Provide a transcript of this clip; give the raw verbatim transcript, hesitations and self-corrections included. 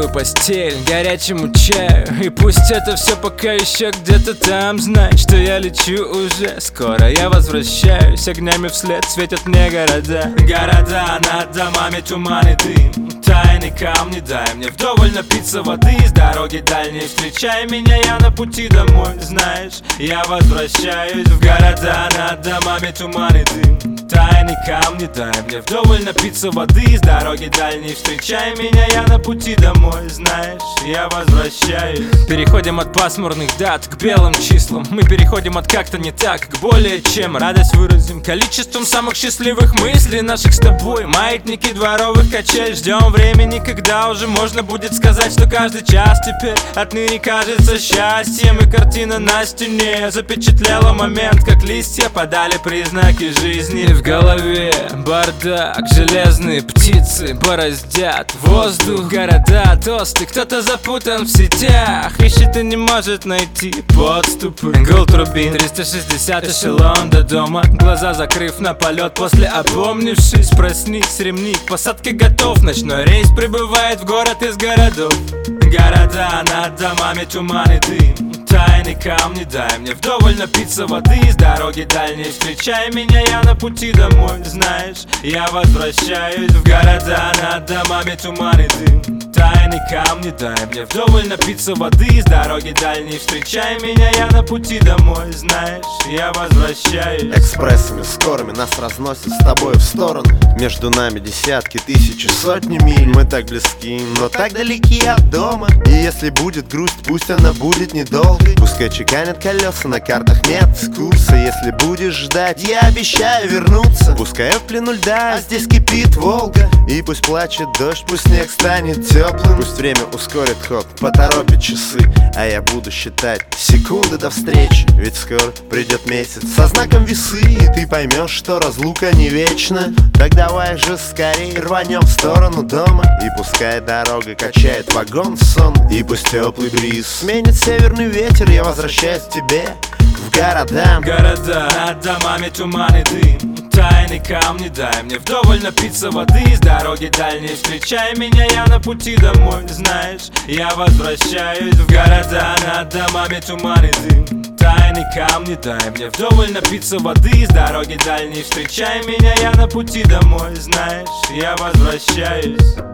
теплую постель, горячему чаю. И пусть это все пока еще где-то там, знай, что я лечу уже. Скоро я возвращаюсь, огнями вслед светят мне города. Города над домами, туман и дым, тайны камни, дай мне вдоволь напиться воды. С дороги дальней встречай меня, я на пути домой. Знаешь, я возвращаюсь в города над домами, туман и дым, тайны камни, дай мне вдоволь напиться воды. С дороги дальней встречай меня, я на пути домой. Знаешь, я возвращаюсь. Переходим от пасмурных дат к белым числам. Мы переходим от как-то не так к более чем. Радость выразим количеством самых счастливых мыслей наших с тобой. Маятники дворовых качель. Ждем времени, когда уже можно будет сказать, что каждый час теперь отныне кажется счастьем. И картина на стене запечатлела момент, как листья подали признаки жизни. В голове бардак, железные птицы бороздят воздух. Города, тосты, кто-то запутан в сетях, ищет и не может найти подступы. Гул турбин, триста шестьдесят эшелон до дома. Глаза закрыв на полет, после опомнившись, проснись, ремни к посадке готов. Ночной рейс прибывает в город из городов. Города над домами, туман и дым, тайны камни, дай мне вдоволь напиться воды. С дороги дальней встречай меня, я на пути домой. Знаешь, я возвращаюсь в города над домами, туман и дым, тайны камни, дай мне вдоволь напиться воды. С дороги дальней встречай меня, я на пути домой. Знаешь, я возвращаюсь. Экспрессами скорыми нас разносит с тобой в стороны. Между нами десятки, тысячи, сотни миль. Мы так близки, но так далеки от дома. И если будет грусть, пусть она будет недолгой. Пускай чеканят колеса, на картах нет курса. Если будешь ждать, я обещаю вернуться. Пускай я в плену льда, а здесь кипит Волга. И пусть плачет дождь, пусть снег станет теплым. Пусть время ускорит ход, поторопит часы, а я буду считать секунды до встречи. Ведь скоро придет месяц со знаком весы, и ты поймешь, что разлука не вечна. Так давай же скорее рванем в сторону дома. И пускай дорога качает вагон в сон, и пусть теплый бриз сменит северный ветер. Я возвращаюсь к тебе, в города. Города над домами, туман и дым, тайны камни, дай мне вдоволь напиться воды. С дороги дальней встречай меня, я на пути домой. Знаешь, я возвращаюсь в города над домами, туман и дым, тайны камни, дай мне вдоволь напиться воды. С дороги дальней встречай меня, я на пути домой. Знаешь, я возвращаюсь.